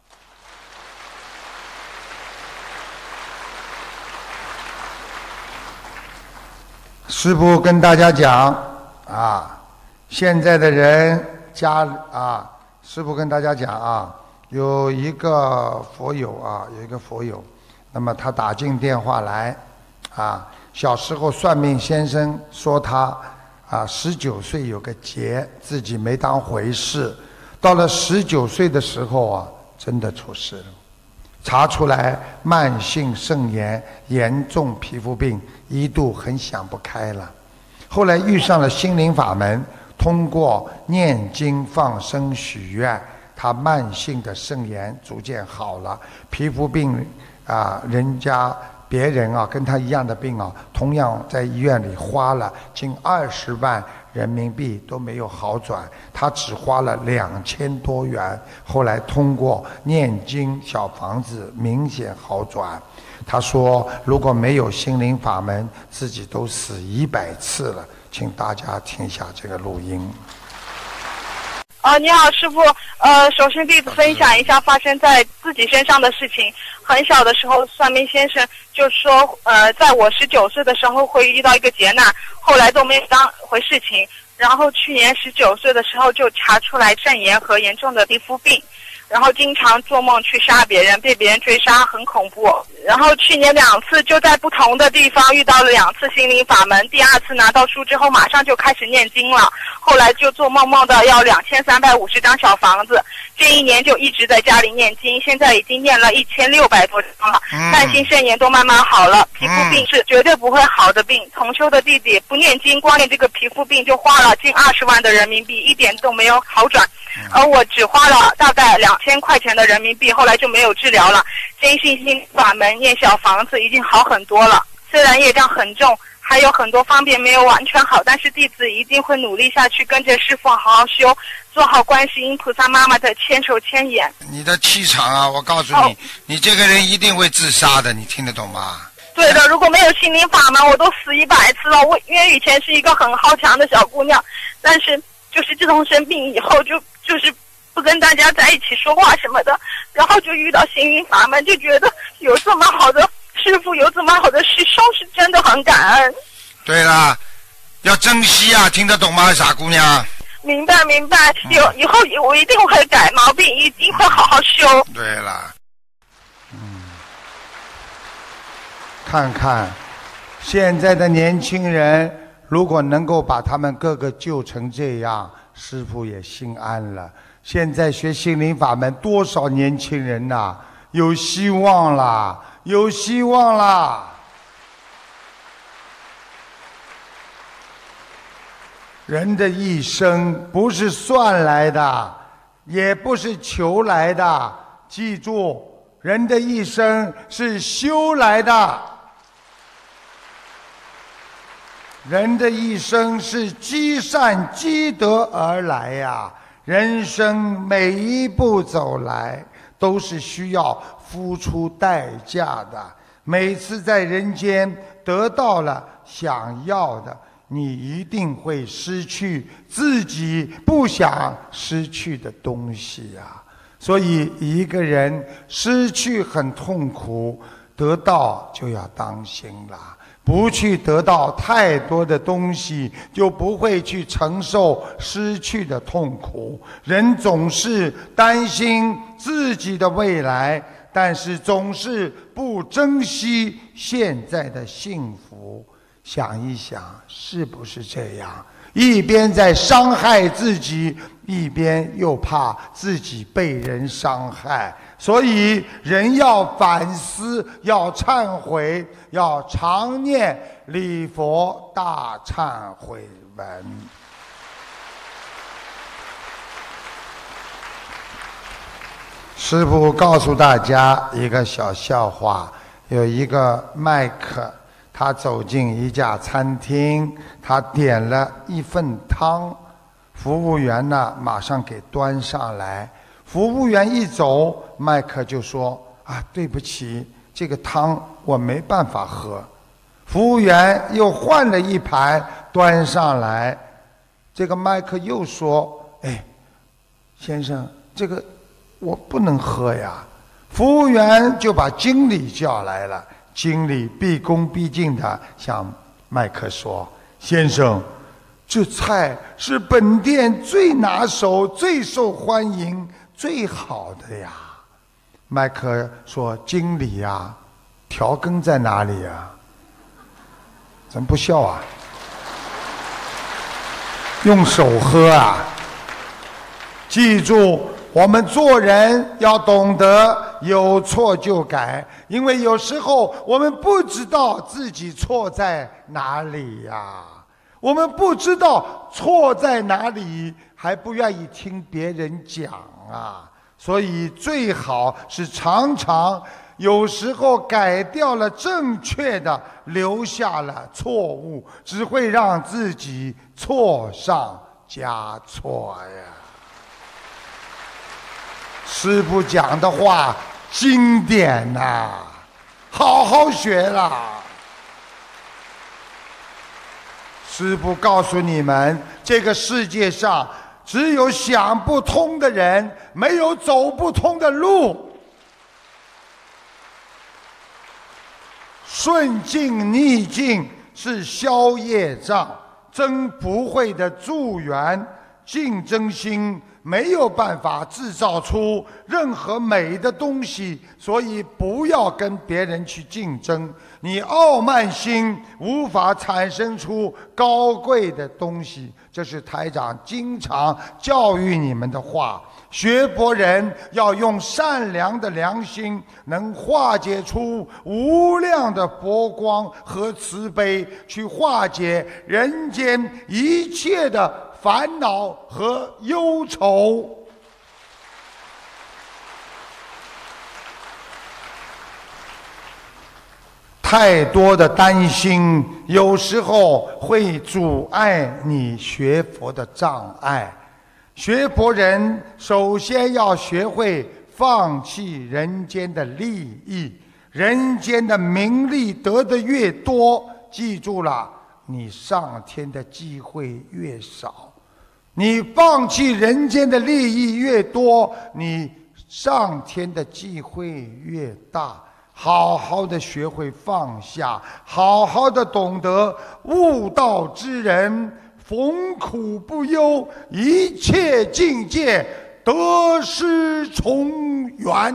师父跟大家讲啊，现在的人家啊，师父跟大家讲啊，有一个佛友啊，有一个佛友，那么他打进电话来啊。小时候算命先生说他啊十九岁有个劫，自己没当回事。到了十九岁的时候啊，真的出事了，查出来慢性肾炎，严重皮肤病，一度很想不开了。后来遇上了心灵法门，通过念经放生许愿，他慢性的肾炎逐渐好了，皮肤病啊，人家。别人啊，跟他一样的病啊，同样在医院里花了近二十万人民币都没有好转，他只花了两千多元，后来通过念经小房子明显好转。他说，如果没有心灵法门，自己都死一百次了。请大家听下这个录音。 呃，你好，师傅。呃，首先弟子分享一下发生在自己身上的事情。很小的时候，算命先生就说，呃，在我十九岁的时候会遇到一个劫难，后来都没有当回事情。然后去年十九岁的时候就查出来肾炎和严重的皮肤病，然后经常做梦去杀别人，被别人追杀，很恐怖。然后去年两次就在不同的地方遇到了两次心灵法门，第二次拿到书之后马上就开始念经了，后来就做梦梦到要两千三百五十张小房子，这一年就一直在家里念经，现在已经念了一千六百多张了，慢性肾炎都慢慢好了，皮肤病是绝对不会好的病。同修的弟弟不念经，光念这个皮肤病就花了近二十万的人民币，一点都没有好转，而我只花了大概两千块钱的人民币，后来就没有治疗了。坚信心法门念小房子已经好很多了，虽然业障很重，还有很多方面没有完全好，但是弟子一定会努力下去，跟着师父好好修，做好观世音菩萨妈妈的千手千眼。 你的气场啊，我告诉你、哦、你这个人一定会自杀的，你听得懂吗？ 对的，如果没有心灵法门，我都死一百次了。我因为以前是一个很好强的小姑娘，但是就是自从生病以后就就是不跟大家在一起说话什么的，然后就遇到心灵法门，就觉得有这么好的师父，有这么好的师兄，是真的很感恩。 对啦，要珍惜啊，听得懂吗，傻姑娘？ 明白明白，有以后我一定会改毛病，一定会好好修。 对啦，嗯，看看现在的年轻人，如果能够把他们个个救成这样，师父也心安了。现在学心灵法门，多少年轻人呐、啊，有希望啦，有希望啦！人的一生不是算来的，也不是求来的，记住，人的一生是修来的。人的一生是积善积德而来呀、啊。人生每一步走来都是需要付出代价的，每次在人间得到了想要的，你一定会失去自己不想失去的东西啊。所以一个人失去很痛苦，得到就要当心啦。不去得到太多的东西，就不会去承受失去的痛苦。人总是担心自己的未来，但是总是不珍惜现在的幸福。想一想，是不是这样？ 一边在伤害自己，一边又怕自己被人伤害。所以人要反思，要忏悔，要常念礼佛大忏悔文。师父告诉大家一个小笑话，有一个麦克，他走进一家餐厅，他点了一份汤，服务员呢马上给端上来。服务员一走，麦克就说：啊，对不起，这个汤我没办法喝。服务员又换了一盘端上来，这个麦克又说：哎，先生，这个我不能喝呀。服务员就把经理叫来了，经理毕恭毕敬地向麦克说：先生，这菜是本店最拿手、最受欢迎、最好的呀。麦克说：经理呀，调羹在哪里呀？怎么不笑啊？用手喝啊！记住，我们做人要懂得有错就改，因为有时候我们不知道自己错在哪里呀，我们不知道错在哪里，还不愿意听别人讲啊。所以最好是常常，有时候改掉了正确的，留下了错误，只会让自己错上加错呀。师父讲的话经典呐、啊，好好学啦。师父告诉你们，这个世界上只有想不通的人，没有走不通的路。顺境逆境是消业障、增福慧的助缘。竞争心没有办法制造出任何美的东西，所以不要跟别人去竞争。你傲慢心无法产生出高贵的东西，这是台长经常教育你们的话。学佛人要用善良的良心，能化解出无量的佛光和慈悲，去化解人间一切的烦恼和忧愁。太多的担心，有时候会阻碍你学佛的障碍。学佛人首先要学会放弃人间的利益，人间的名利得的越多，记住了，你上天的机会越少。你放弃人间的利益越多，你上天的机会越大。好好的学会放下，好好的懂得悟道之人逢苦不忧，一切境界得失从缘。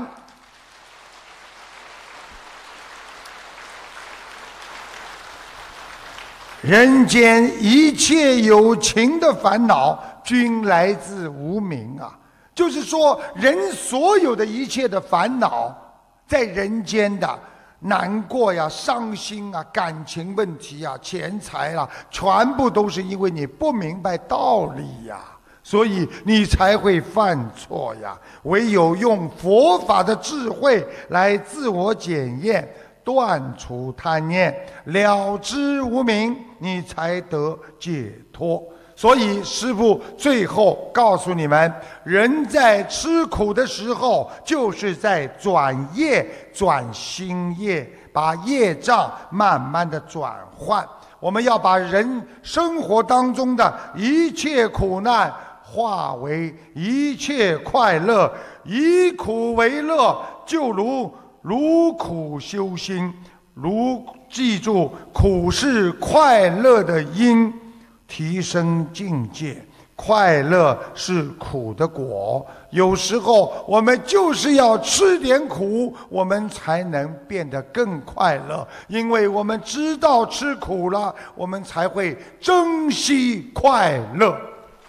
人间一切有情的烦恼均来自无明啊，就是说人所有的一切的烦恼，在人间的难过呀、伤心啊、感情问题啊、钱财啊，全部都是因为你不明白道理呀，所以你才会犯错呀。唯有用佛法的智慧来自我检验，断除贪念，了知无明，你才得解脱。所以师父最后告诉你们，人在吃苦的时候，就是在转业、转新业，把业障慢慢的转换。我们要把人生活当中的一切苦难化为一切快乐，以苦为乐，就如如苦修心，如记住苦是快乐的因，提升境界， 快乐是苦的果，有时候我们就是要吃点苦，我们才能变得更快乐。因为我们知道吃苦了，我们才会珍惜快乐。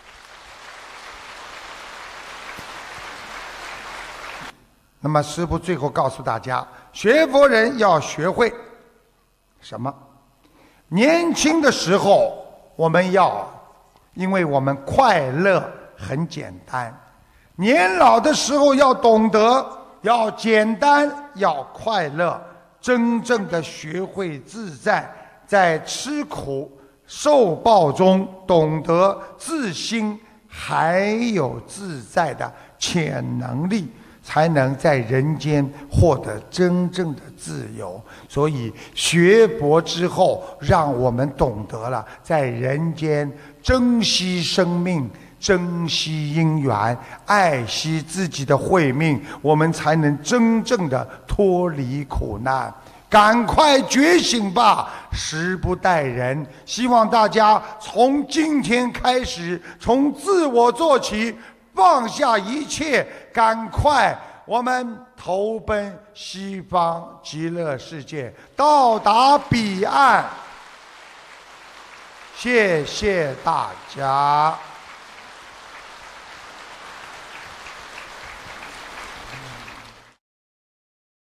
那么师父最后告诉大家，学佛人要学会什么？年轻的时候我们要，因为我们快乐很简单，年老的时候要懂得要简单要快乐，真正的学会自在，在吃苦受报中懂得自心还有自在的潜能力，才能在人间获得真正的自由。所以学佛之后，让我们懂得了在人间珍惜生命，珍惜因缘，爱惜自己的慧命，我们才能真正的脱离苦难。赶快觉醒吧，时不待人。希望大家从今天开始，从自我做起，放下一切，赶快我们投奔西方极乐世界，到达彼岸。谢谢大家。